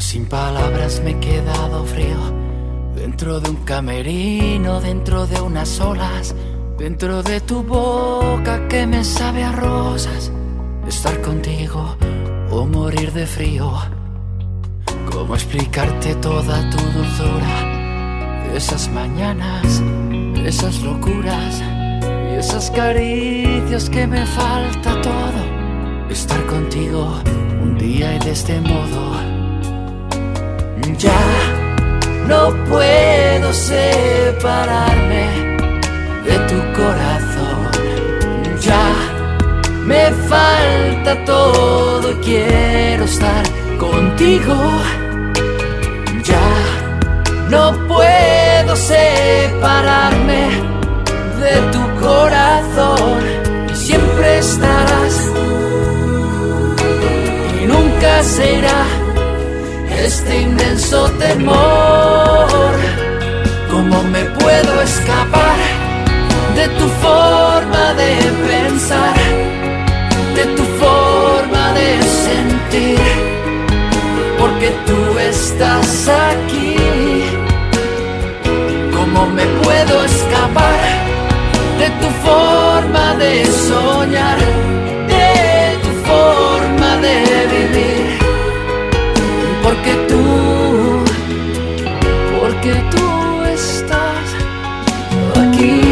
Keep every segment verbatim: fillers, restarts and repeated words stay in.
Sin palabras me he quedado frío, dentro de un camerino, dentro de unas olas, dentro de tu boca que me sabe a rosas. Estar contigo o morir de frío. ¿Cómo explicarte toda tu dulzura? Esas mañanas, esas locuras y esas caricias que me falta todo. Estar contigo un día y de este modo. Ya no puedo separarme de tu corazón. Ya me falta todo y quiero estar contigo. Ya no puedo separarme de tu corazón. Siempre estarás y nunca se irá este inmenso temor. ¿Cómo me puedo escapar de tu forma de pensar, de tu forma de sentir? Porque tú estás aquí. ¿Cómo me puedo escapar de tu forma de soñar, de tu forma de vivir? Porque tú, porque tú estás aquí.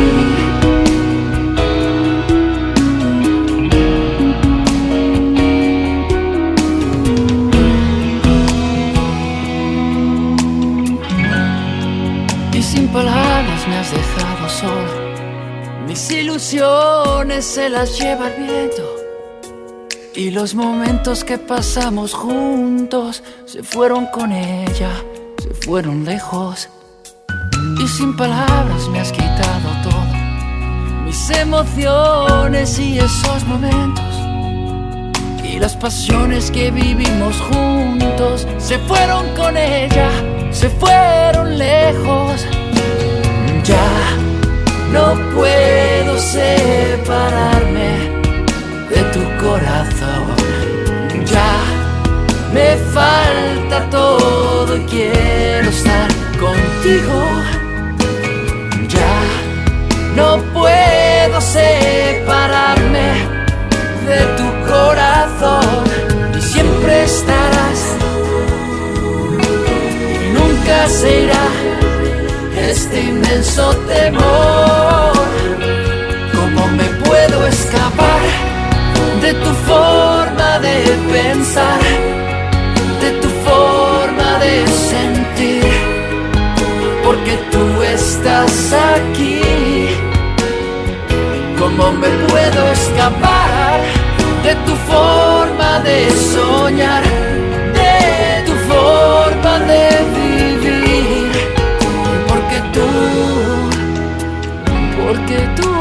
Y sin palabras me has dejado solo. Mis ilusiones se las lleva el viento. Y los momentos que pasamos juntos se fueron con ella, se fueron lejos. Y sin palabras me has quitado todo, mis emociones y esos momentos. Y las pasiones que vivimos juntos se fueron con ella, se fueron lejos. Ya no puedo separarme de tu corazón. Ya me falta todo y quiero estar contigo. Ya no puedo separarme de tu corazón. Y siempre estarás y nunca se irá este inmenso temor. ¿Cómo me puedo escapar de tu forma de pensar, de tu forma de sentir? Porque tú estás aquí. ¿Cómo me puedo escapar de tu forma de soñar, de tu forma de vivir? Porque tú, porque tú